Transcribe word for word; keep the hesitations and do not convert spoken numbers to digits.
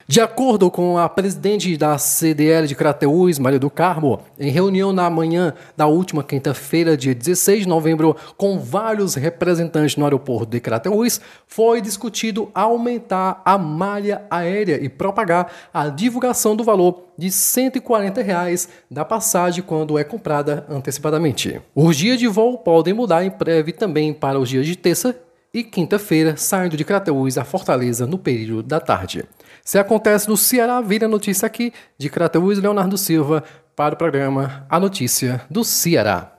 De acordo com a presidente da C D L de Crateús, Maria do Carmo, em reunião na manhã da última quinta-feira, dia dezesseis de novembro, com vários representantes no aeroporto de Crateús, foi discutido aumentar a malha aérea e propagar a divulgação do valor de cento e quarenta reais da passagem quando é comprada antecipadamente. Os dias de voo podem mudar em breve também para os dias de terça e quinta-feira, saindo de Crateús a Fortaleza no período da tarde. Se acontece no Ceará, vira notícia aqui de Crateús, Leonardo Silva, para o programa A Notícia do Ceará.